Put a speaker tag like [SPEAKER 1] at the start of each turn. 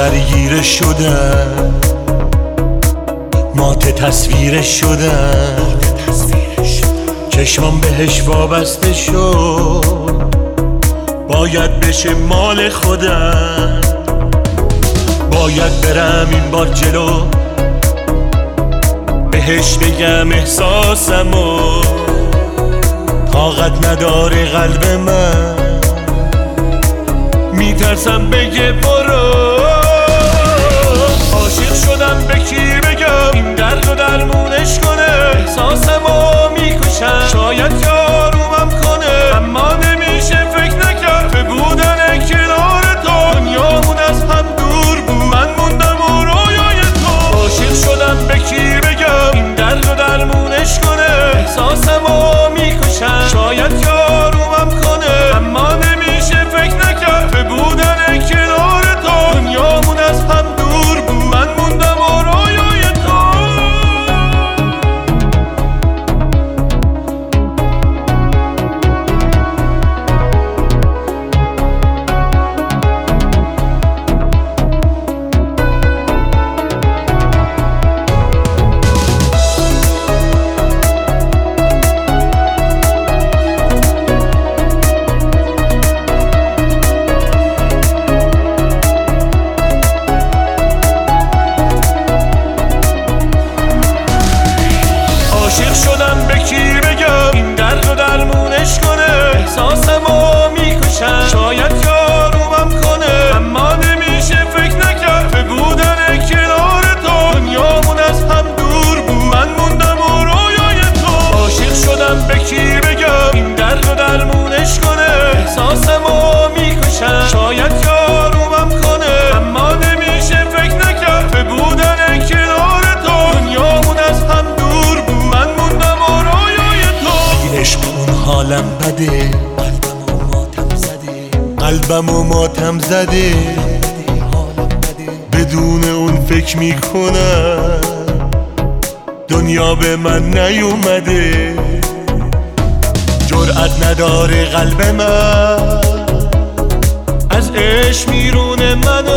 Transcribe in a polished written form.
[SPEAKER 1] درگیرش شدم، مات تصویرش شدم، چشمام بهش وابسته شد، باید بشه مال خودم. باید برم این بار جلو، بهش بگم احساسمو، طاقت نداره قلب من، میترسم بگه برو. عاشق شدم به کی بگم این درد و درمونش کنه، احساسمو میکشم شاید یارومم کنه، اما نمیشه فکر نکرد به بودن کنار تو، دنیامون از هم دور بود، من موندم و رویای تو. عاشق شدم به کی بگم این درد و درمونش کنه، احساسمو میکشم شاید یارومم کنه، اما نمیشه فکر نکرد به بودن کنار تو، دنیامون از هم دور بود، من موندم و رویای تو. عاشق شدم به کی بگم این درد و درمونش کنه، احساسمو میکشم شاید یارومم کنه، اما نمیشه فکر نکرد به بودن کنار تو، دنیامون از هم دور بود، من موندم و رویای تو. عاشق شدم به کی بگم این درد و درمونش کنه، احساسمو میکشم شاید یارومم کنه، اما نمیشه فکر نکرد به بودن کنار تو، دنیامون از هم دور بود، من موندم و رویای تو. این عشق اون حالم بده، قلبمو ماتم زده، بدون اون فکر میکنم دنیا به من نیومده، جرأت نداره قلب من از عشق میرونه منو.